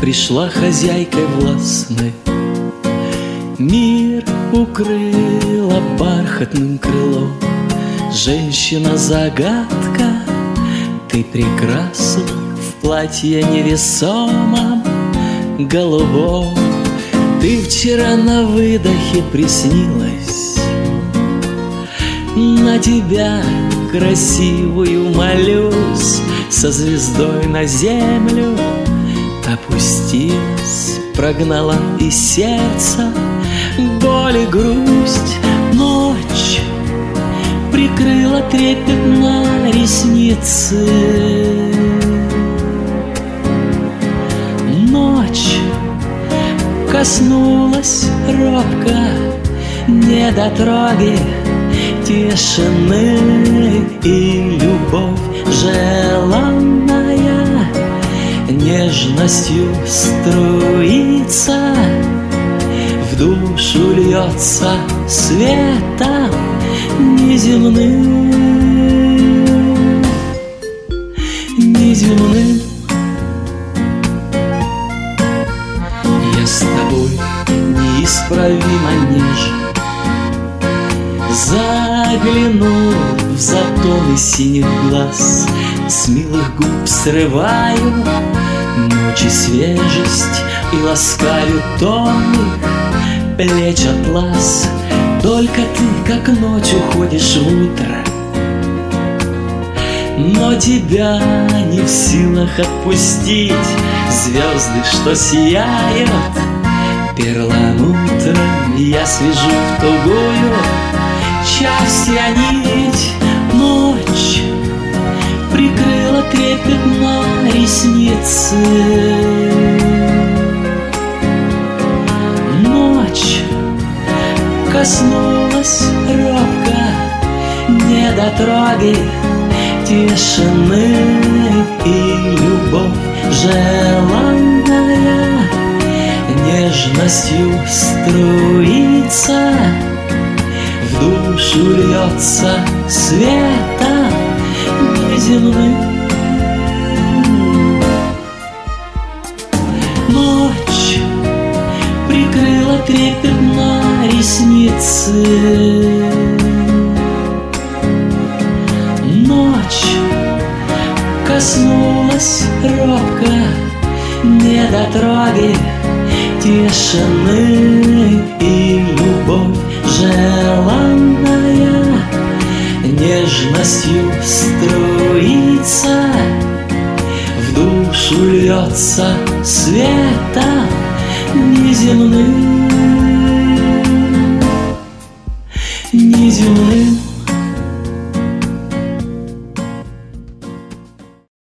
пришла хозяйкой властной, мир укрыла бархатным крылом. Женщина-загадка, ты прекрасна в платье невесомом голубом. Ты вчера на выдохе приснилась, на тебя красивую молюсь, со звездой на землю опустилась, прогнала из сердца боль и грусть. Ночь прикрыла трепетно ресницы, ночь коснулась робко недотроги тишины, и любовь желанная нежностью струится, в душу льется светом неземным, неземным. Я с тобой неисправимо нежен, заглянул в затоны синих глаз, с милых губ срываю ночи свежесть и ласкаю тонких плеч атлас. Только ты, как ночь, уходишь в утро, но тебя не в силах отпустить звезды, что сияют перламутром. Я свяжу в тугую счастья нить, ночь прикрыла трепетно ресницы, ночь коснулась робко недотроги тишины, и любовь желанная нежностью струится, в душу льется светом неземным. Ночь прикрыла трепетно ресницы, ночь коснулась робко недотроги тишины, и любовь желанная нежностью струится, в душу льется светом неземным, неземным.